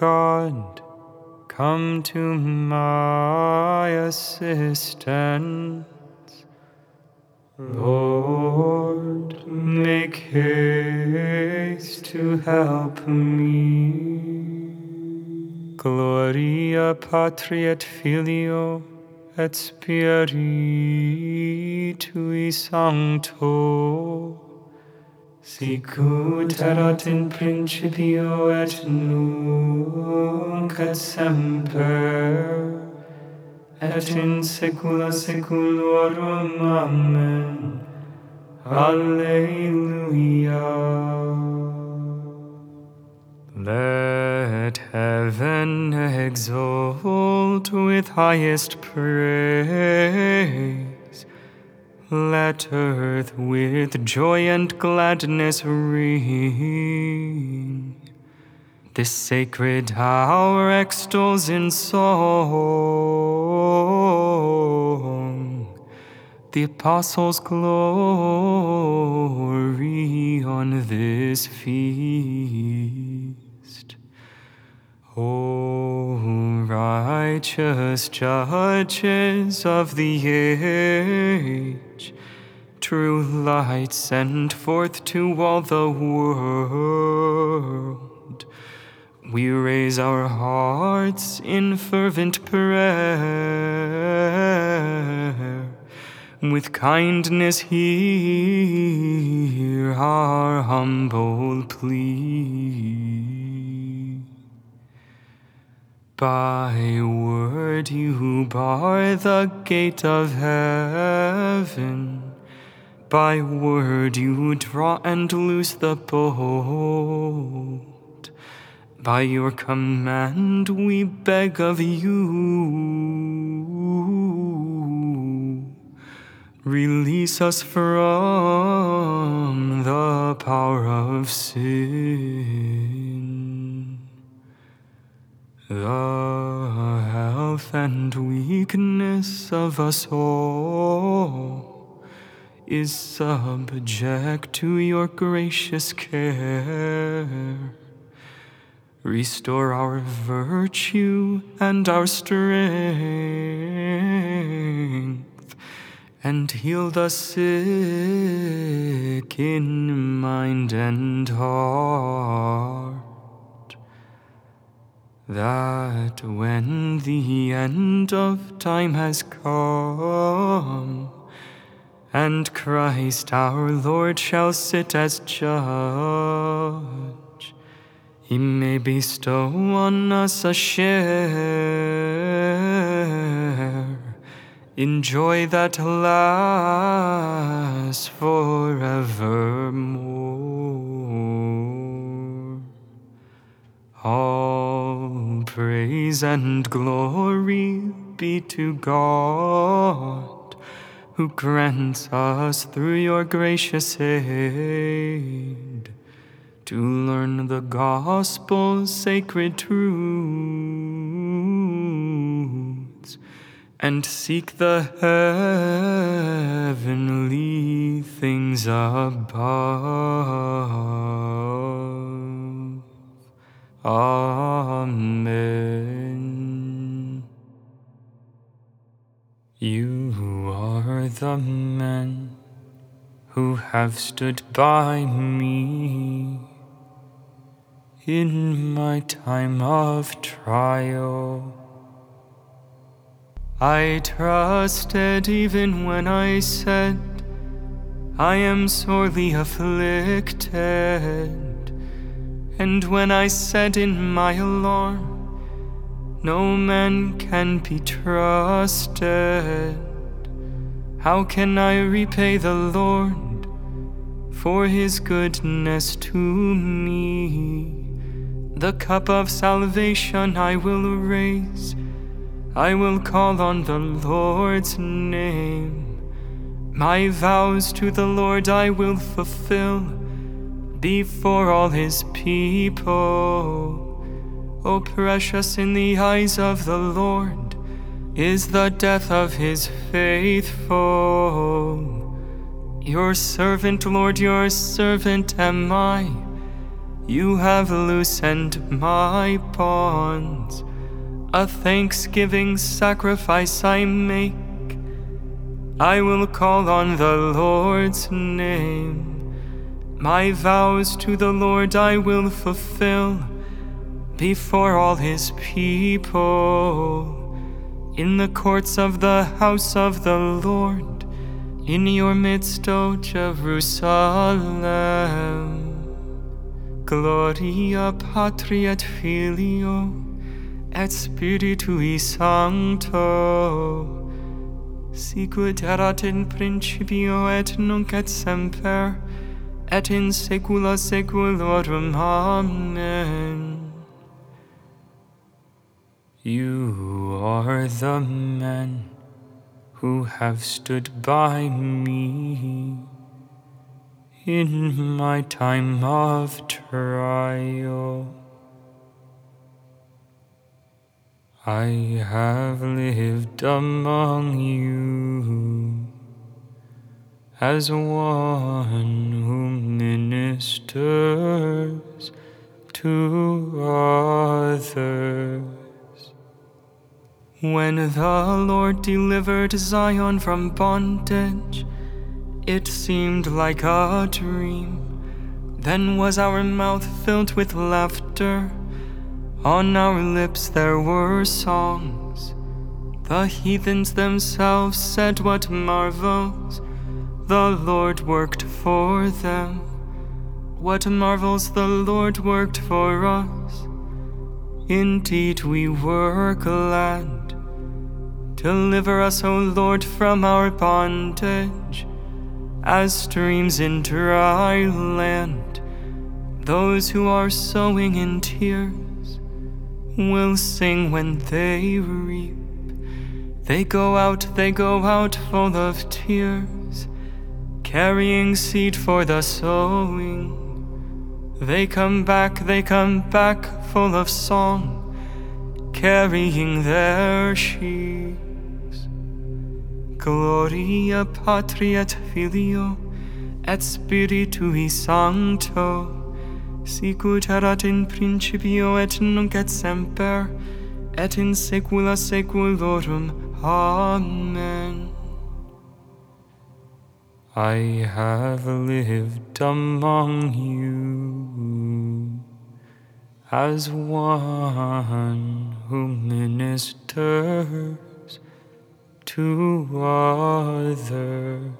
God, come to my assistance. Lord, make haste to help me. Gloria Patri et Filio et Spiritui Sancto, sicut erat in principio et nunc et semper, et in saecula saeculorum. Amen. Alleluia. Let heaven exult with highest praise. Let earth with joy and gladness ring. This sacred hour extols in song the Apostles' glory on this feast. O righteous judges of the age, true light sent forth to all the world, we raise our hearts in fervent prayer. With kindness hear our humble plea. By word you bar the gate of heaven. By word you draw and loose the bolt. By your command we beg of you, release us from the power of sin. The health and weakness of us all is subject to your gracious care. Restore our virtue and our strength, and heal the sick in mind and heart, that when the end of time has come, and Christ our Lord shall sit as judge, He may bestow on us a share in joy that lasts forevermore. All praise and glory be to God, who grants us through your gracious aid to learn the gospel's sacred truths and seek the heavenly things above. Amen. You are the men who have stood by me in my time of trial. I trusted even when I said, I am sorely afflicted, and when I said in my alarm, no man can be trusted. How can I repay the Lord for his goodness to me? The cup of salvation I will raise, I will call on the Lord's name. My vows to the Lord I will fulfill before all his people. O precious in the eyes of the Lord is the death of his faithful. Your servant, Lord, your servant am I. You have loosened my bonds. A thanksgiving sacrifice I make. I will call on the Lord's name. My vows to the Lord I will fulfill before all his people. In the courts of the house of the Lord, in your midst, O Jerusalem. Gloria Patri et Filio et Spiritui Sancto, sicut erat in principio et nunc et semper, et in saecula saeculorum. Amen. You are the men who have stood by me in my time of trial. I have lived among you as one who ministers to others. When the Lord delivered Zion from bondage, it seemed like a dream. Then was our mouth filled with laughter. On our lips there were songs. The heathens themselves said, what marvels the Lord worked for them. What marvels the Lord worked for us. Indeed we were glad. Deliver us, O Lord, from our bondage, as streams in dry land. Those who are sowing in tears will sing when they reap. They go out full of tears, carrying seed for the sowing. They come back full of song, carrying their sheaves. Gloria Patri et Filio et Spiritui Sancto, sicut erat in principio et nunc et semper, et in saecula saeculorum. Amen. I have lived among you as one who ministers to others.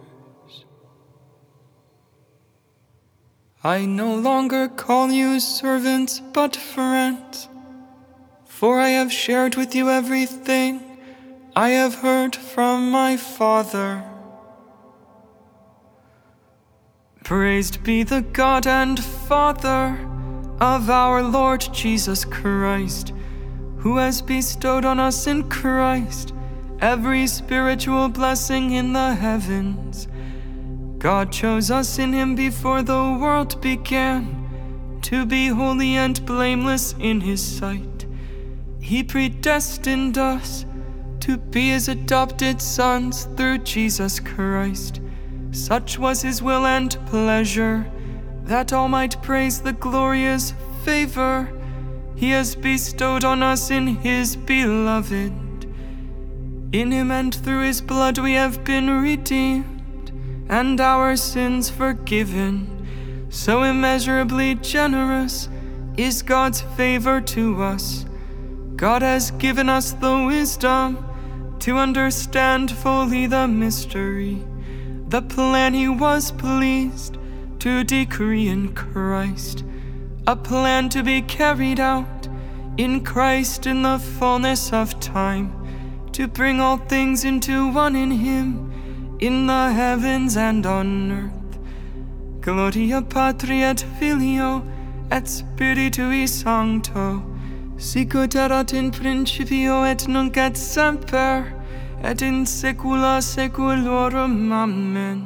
I no longer call you servants, but friends, for I have shared with you everything I have heard from my Father. Praised be the God and Father of our Lord Jesus Christ, who has bestowed on us in Christ every spiritual blessing in the heavens. God chose us in him before the world began, to be holy and blameless in his sight. He predestined us to be his adopted sons through Jesus Christ. Such was his will and pleasure, that all might praise the glorious favor he has bestowed on us in his beloved. In him and through his blood we have been redeemed, and our sins forgiven. So immeasurably generous is God's favor to us. God has given us the wisdom to understand fully the mystery, the plan he was pleased to decree in Christ, a plan to be carried out in Christ in the fullness of time, to bring all things into one in him, in the heavens and on earth. Gloria Patri et Filio et Spiritui Sancto, sicut erat in principio et nunc et semper, et in saecula saeculorum. Amen.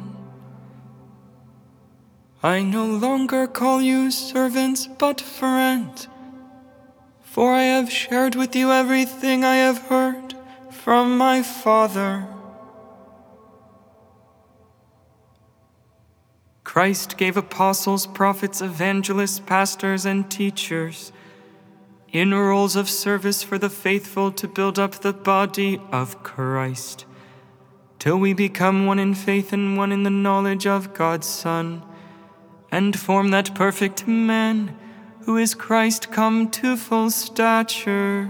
I no longer call you servants, but friends, for I have shared with you everything I have heard from my Father. Christ gave apostles, prophets, evangelists, pastors, and teachers in roles of service for the faithful to build up the body of Christ, till we become one in faith and one in the knowledge of God's Son, and form that perfect man who is Christ come to full stature.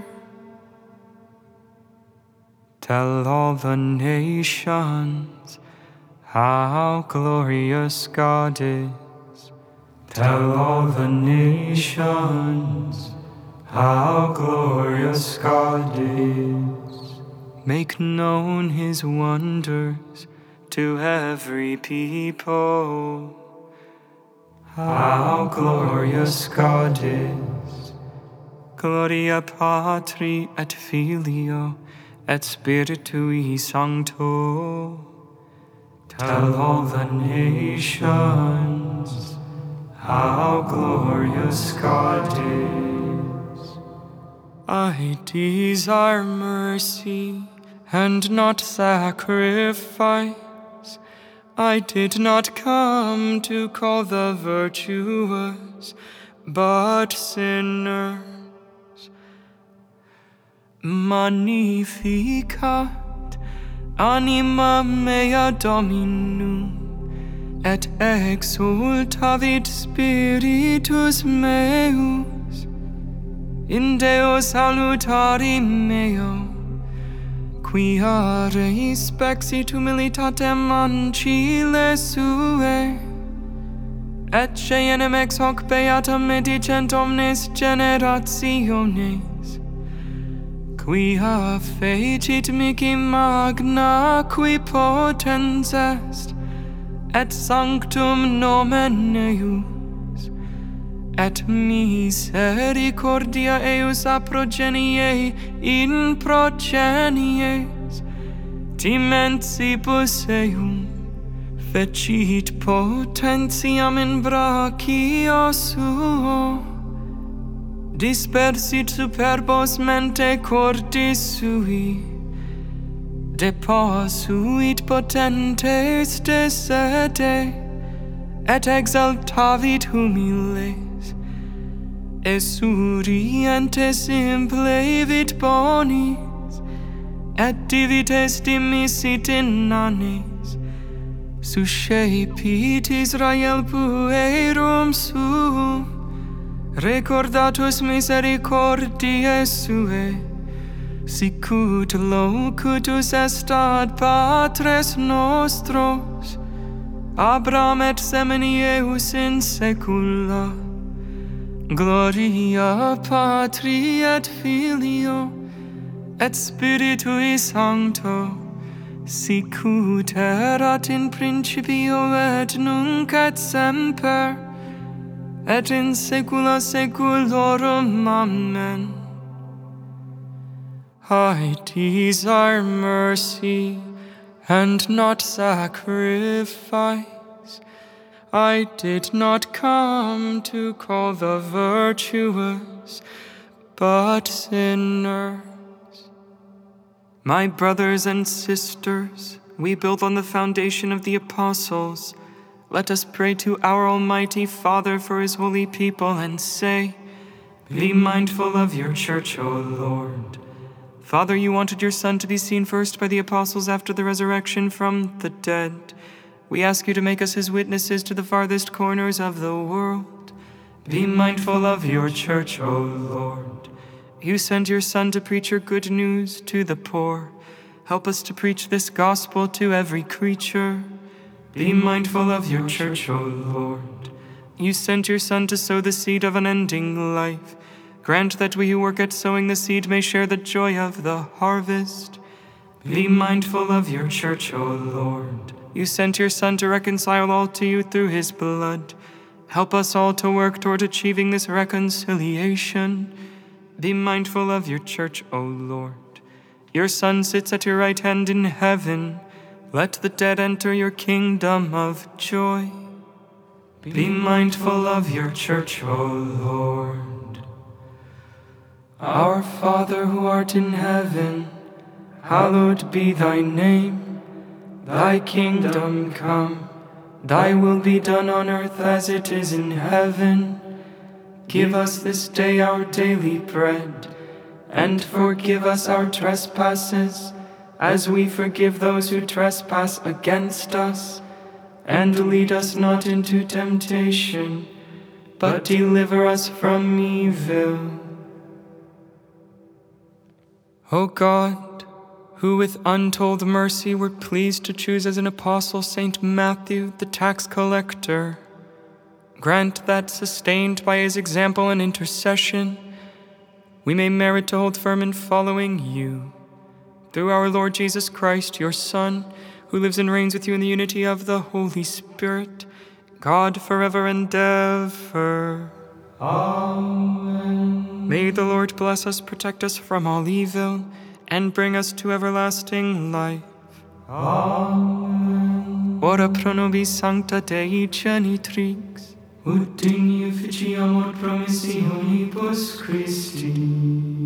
Tell all the nations how glorious God is. Tell all the nations how glorious God is. Make known his wonders to every people. How glorious God is. Gloria Patri et Filio et Spiritui Sancto. Tell all the nations how glorious God is. I desire mercy and not sacrifice. I did not come to call the virtuous, but sinners. Magnificat anima mea Dominum, et exultavit spiritus meus, in Deo salutari meo, quia respexit humilitatem ancile sue, et cenem ex hoc beata medicent omnes generationes, quia fecit mihi magna qui potens est, et sanctum nomen eius, et misericordia eius a progenie in progenies, dimensibus eum, fecit potentiam in brachio suo, dispersit superbos mente cordis sui, deposuit potentes de sede, et exaltavit humiles, esurientes implevit bonis, et divites dimisit in annis, suscepit Israel puerum suum, recordatus misericordiae suae, sicut locutus est ad patres nostros, Abraham et semini eius in saecula. Gloria Patri et Filio et Spiritui Sancto, sicut erat in principio et nunc et semper, et in saecula saeculorum. Amen. I desire mercy and not sacrifice. I did not come to call the virtuous, but sinners. My brothers and sisters, we build on the foundation of the apostles. Let us pray to our Almighty Father for his holy people and say, Be mindful of your church, O Lord. Father, you wanted your Son to be seen first by the apostles after the resurrection from the dead. We ask you to make us his witnesses to the farthest corners of the world. Be mindful of your church, O Lord. You sent your Son to preach your good news to the poor. Help us to preach this gospel to every creature. Be mindful of your church, O Lord. You sent your Son to sow the seed of unending life. Grant that we who work at sowing the seed may share the joy of the harvest. Be mindful of your church, O Lord. You sent your Son to reconcile all to you through his blood. Help us all to work toward achieving this reconciliation. Be mindful of your church, O Lord. Your Son sits at your right hand in heaven. Let the dead enter your kingdom of joy. Be mindful of your church, O Lord. Our Father who art in heaven, hallowed be thy name. Thy kingdom come, Thy will be done on earth as it is in heaven. Give us this day our daily bread, and forgive us our trespasses, as we forgive those who trespass against us. And lead us not into temptation, but deliver us from evil. O God, who with untold mercy were pleased to choose as an apostle Saint Matthew, the tax collector, grant that, sustained by his example and intercession, we may merit to hold firm in following you. Through our Lord Jesus Christ, your Son, who lives and reigns with you in the unity of the Holy Spirit, God forever and ever. Amen. May the Lord bless us, protect us from all evil, and bring us to everlasting life. Amen. Ora pro nobis sancta Dei genitrix, ut digni officiamur promissionibus Christi.